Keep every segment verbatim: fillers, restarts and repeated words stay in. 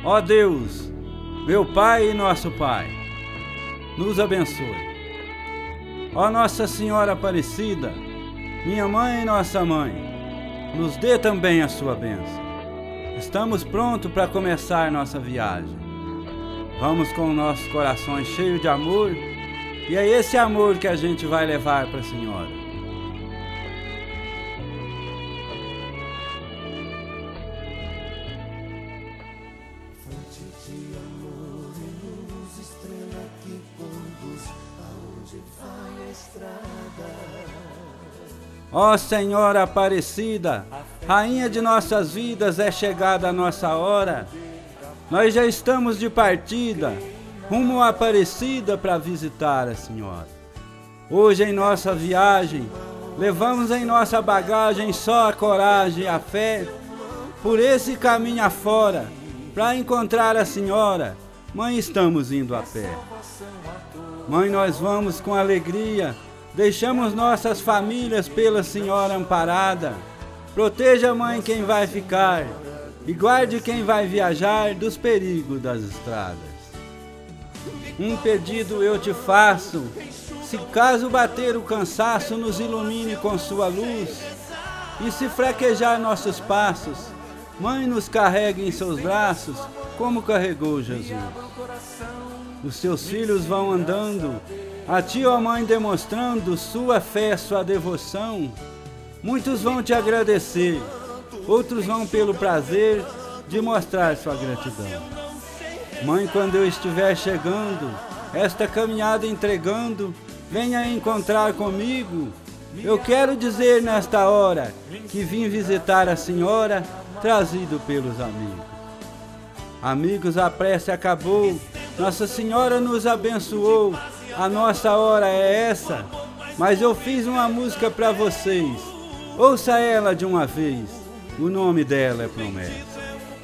Ó Deus, meu Pai e nosso Pai, nos abençoe. Ó Nossa Senhora Aparecida, minha mãe e nossa mãe, nos dê também a sua bênção. Estamos prontos para começar nossa viagem. Vamos com nossos corações cheios de amor, e é esse amor que a gente vai levar para a Senhora. Ó Senhora Aparecida, Rainha de nossas vidas, é chegada a nossa hora. Nós já estamos de partida, rumo à Aparecida para visitar a Senhora. Hoje em nossa viagem, levamos em nossa bagagem só a coragem e a fé. Por esse caminho afora, para encontrar a Senhora, Mãe, estamos indo a pé. Mãe, nós vamos com alegria, deixamos nossas famílias pela Senhora amparada. Proteja, Mãe, quem vai ficar e guarde quem vai viajar dos perigos das estradas. Um pedido eu te faço, se caso bater o cansaço, nos ilumine com sua luz, e se fraquejar nossos passos, Mãe, nos carregue em seus braços, como carregou Jesus. Os seus filhos vão andando, a ti, ó Mãe, demonstrando sua fé, sua devoção. Muitos vão te agradecer, outros vão pelo prazer de mostrar sua gratidão. Mãe, quando eu estiver chegando, esta caminhada entregando, venha encontrar comigo. Eu quero dizer nesta hora que vim visitar a Senhora, trazido pelos amigos. Amigos, a prece acabou, Nossa Senhora nos abençoou, a nossa hora é essa, mas eu fiz uma música para vocês, ouça ela de uma vez, o nome dela é Promessa.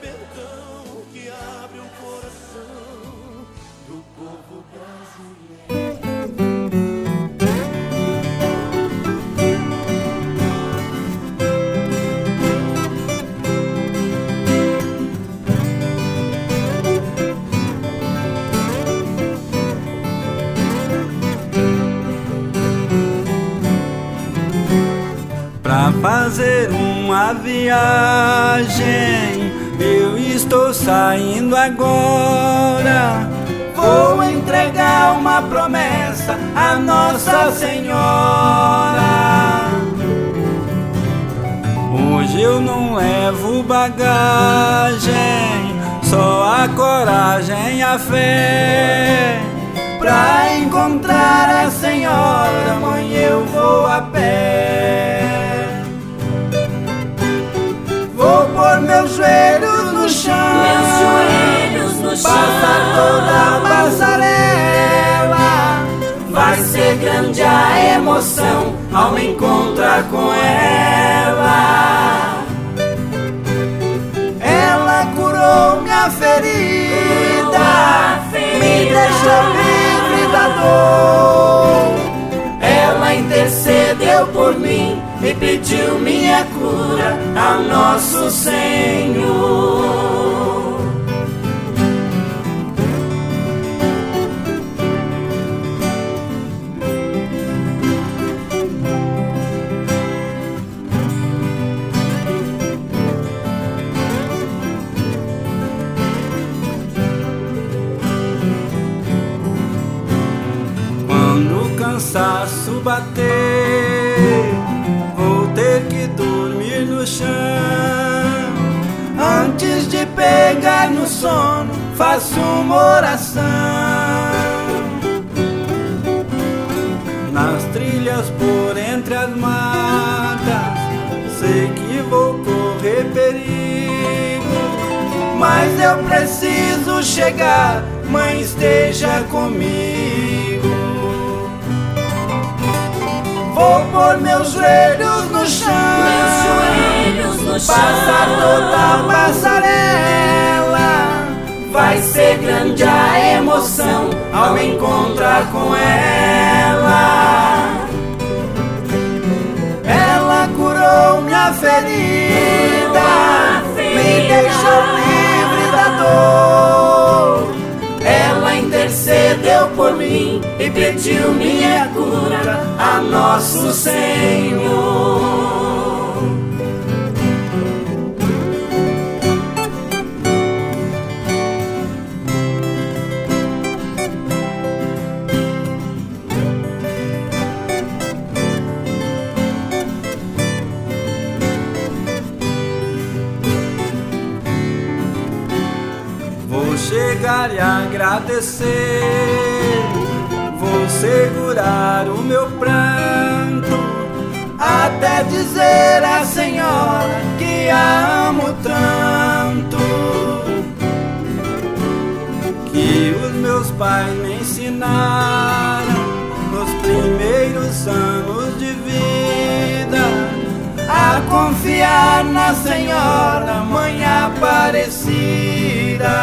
Pra fazer uma viagem, eu estou saindo agora. Vou entregar uma promessa a Nossa Senhora. Hoje eu não levo bagagem, só a coragem e a fé. Pra encontrar a Senhora, mãe, eu vou a pé. Vou pôr meus joelhos no chão, meus joelhos no chão, passar toda a passarela. Vai ser grande a emoção ao me encontrar com ela. Ela curou minha ferida, ferida, me deixou livre da dor. Ela intercedeu por mim e pediu minha cura ao nosso Senhor. Quando o cansaço bater, vou ter que dormir no chão. Antes de pegar no sono, faço uma oração. Nas trilhas por entre as matas, sei que vou correr perigo, mas eu preciso chegar, mãe, esteja comigo. Vou pôr meus joelhos no chão, meus joelhos no chão, passar toda a passarela. Vai ser grande a emoção ao me encontrar com ela. Ela curou minha ferida, ferida, me deixou livre da dor. dor. Ela intercedeu por mim e pediu minha cura a nosso Senhor. Vou chegar e agradecer, vou segurar o meu pranto, até dizer à Senhora que a amo tanto, que os meus pais me ensinaram nos primeiros anos de vida a confiar na Senhora, Mãe Aparecida.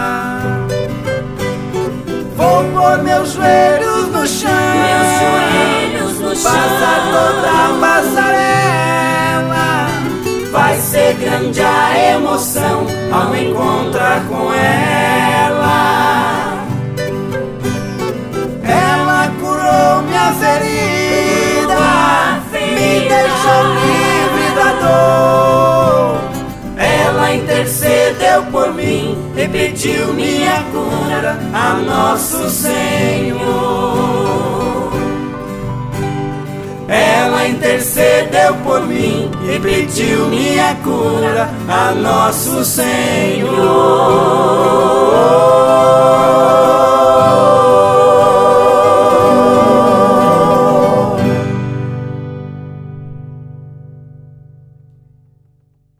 Vou pôr meus joelhos no chão, meus joelhos no chão, passar toda a passarela. Vai ser grande a emoção ao encontrar com ela. Ela curou minha ferida, me deixou livre da dor. Ela intercedeu por mim e pediu minha cura a nosso Senhor. Ela intercedeu por mim e pediu minha cura a nosso Senhor.